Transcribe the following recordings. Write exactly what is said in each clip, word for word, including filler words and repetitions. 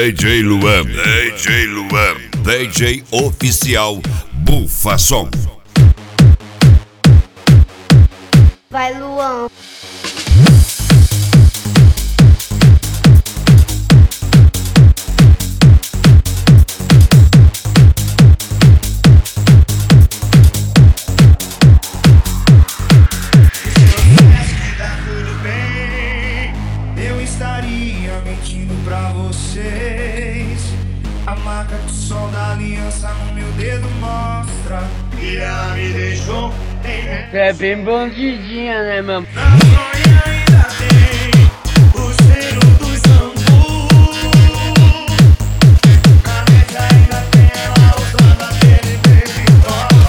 D J Luan, D J Luan, D J oficial Bufason. Vai, Luan. Estaria mentindo pra vocês. A marca do sol da aliança no meu dedo mostra que ela me deixou em... É bem bandidinha, né, mano? Na sonha ainda tem o cheiro do shampoo. Na mente ainda tem ela usando aquele baby cola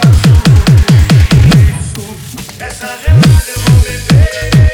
azul. Essa gelada eu vou beber.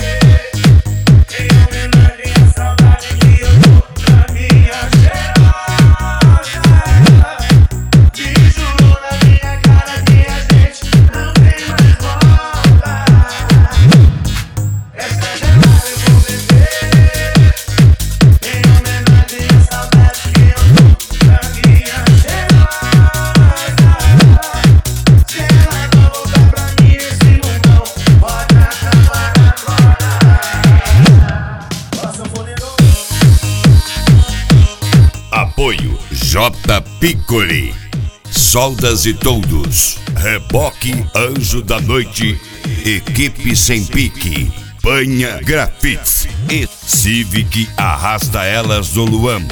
Apoio J Piccoli, Soldas e Toldos, Reboque Anjo da Noite, Equipe Sem Pique, Panha Grafites e Civic Arrasta Elas do Luan.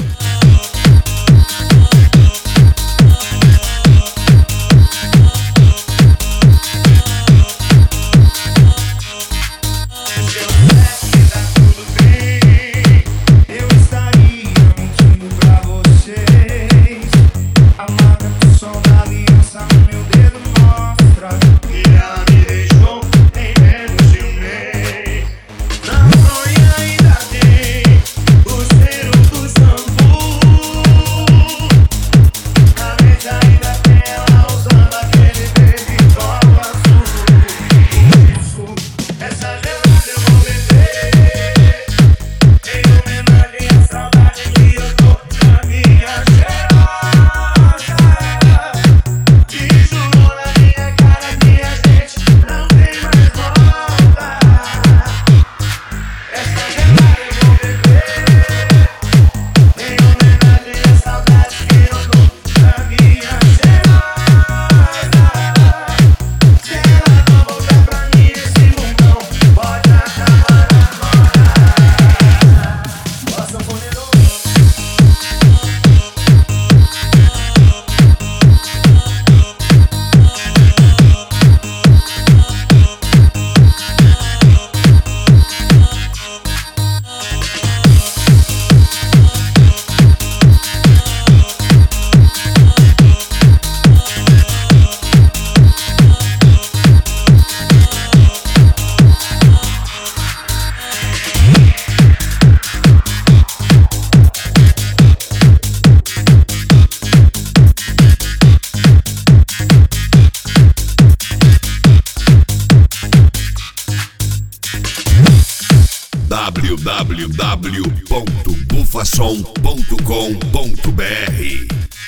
w w w ponto bufason ponto com ponto b r